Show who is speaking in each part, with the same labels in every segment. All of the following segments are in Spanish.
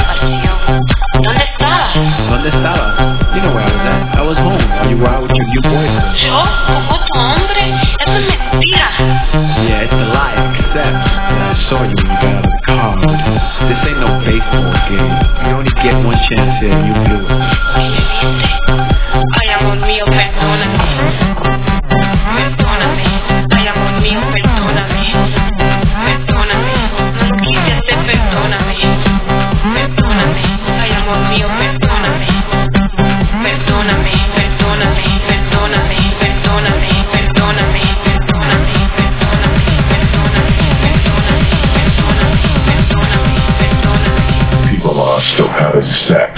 Speaker 1: pasión. ¿Dónde estabas?
Speaker 2: ¿Dónde estabas? You know where I was at. I was home while you were out with your new boyfriend.
Speaker 1: ¿Yo? ¿Con otro hombre? Eso es mentira.
Speaker 2: Yeah, it's a lie, except that I saw you when you got out of the car. But this ain't no baseball game. You only get one chance here and you blew it.
Speaker 1: ¿Qué le dice? Ay, amor mío, perdóname. Perdóname. Ay, amor mío, perdóname. Perdóname. No lo quise hacer, perdóname. Perdóname. Ay, amor mío, perdóname. Perdóname, perdóname, perdóname, perdóname, perdóname, perdóname, perdóname.
Speaker 3: People are still having sex.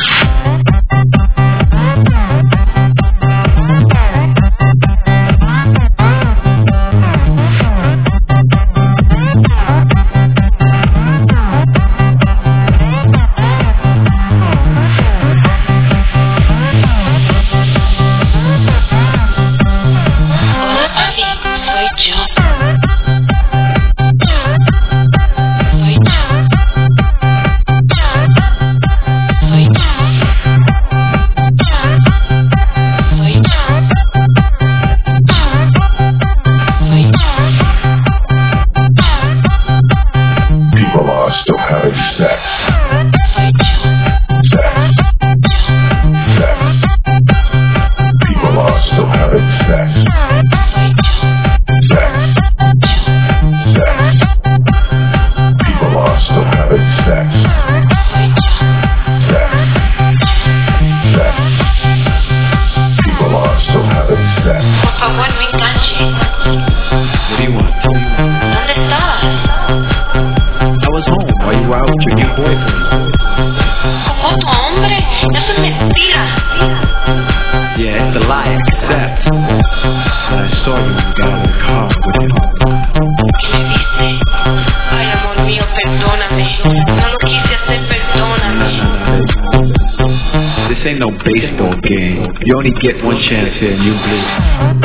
Speaker 2: Ain't no baseball game. You only get one chance here and you blew it.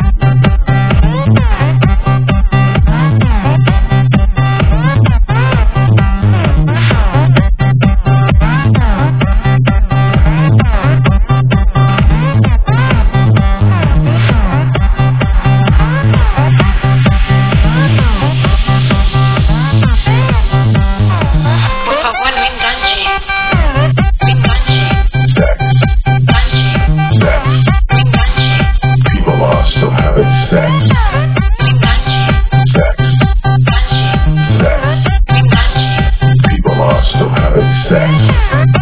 Speaker 3: Sex.